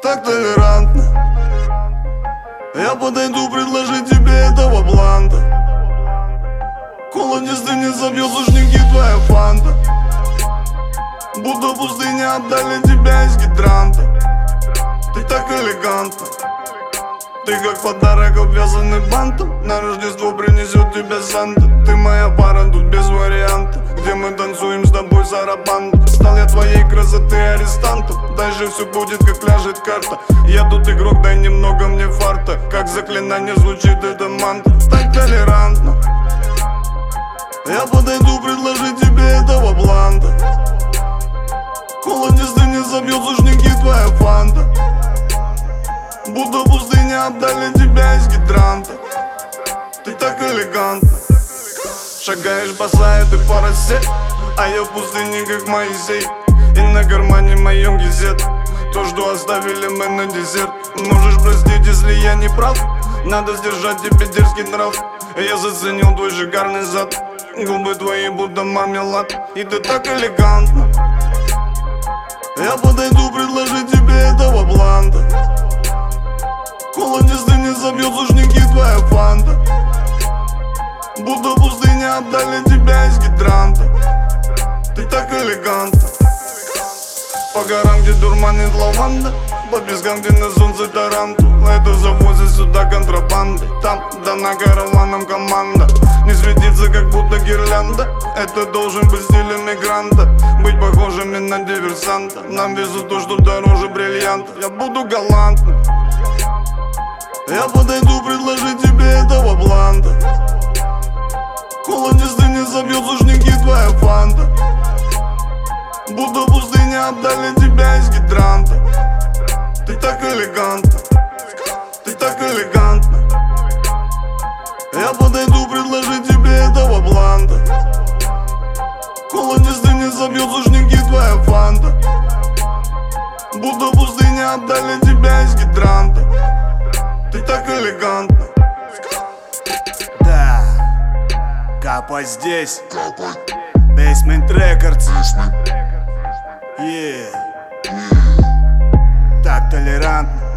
так толерантно. Я подойду предложить тебе этого бланта. Холодец ты не забьешь, ушники твоя фанта. Будто пустыня обдали тебя из гидранта. Ты так элегантна. Ты как подарок, обвязанный бантом. На Рождество принесет тебе Санта. Ты моя пара, тут без вариантов. Где мы танцуем с тобой сарабанду. Стал я твоей красоты арестантом. Дальше все будет, как ляжет карта. Я тут игрок, дай немного мне фарта. Как заклинание звучит эта мантра. Так толерантно. Я подойду предложить тебе этого бланта. Холодец ты не забьешь, ушники твоя фанта. Будто пустыня обдали тебя из гидранта. Ты так элегантна. Шагаешь босая, ты по росе, а я в пустыне, как Моисей. И на кармане моем гизет. То, что оставили мы на десерт. Можешь простить, если я не прав. Надо сдержать тебе дерзкий нрав. Я заценил твой шикарный зад. Губы твои будто мармелад. И ты так элегантна. Я подойду предложить тебе этого бланта. Холодец ты не забьешь, ушники твоя фанта. Будто пустыня обдали тебя из гидранта. Ты так элегантна. По горам, где дурманит лаванда, по пескам, где на солнце тарантула. Это завозят сюда контрабанды. Там дана караваном команда. Не светится, как будто гирлянда. Это должен быть стиль эмигранта. Быть похожими на диверсанта. Нам везут то, что дороже бриллиантов. Я буду галантным. Я подойду предложить тебе этого бланта. Холодец ты не забьешь, ушники твоя фанта. Будто пустыня обдали тебя из гидранта. Ты так элегантна. Ты так элегантна. Я подойду предложить тебе этого бланта. Холодец ты не забьешь, ушники твоя фанта. Будто пустыня обдали тебя из гидранта. Ты так элегантна. Да, Капа здесь. Basement Records. Так толерантно.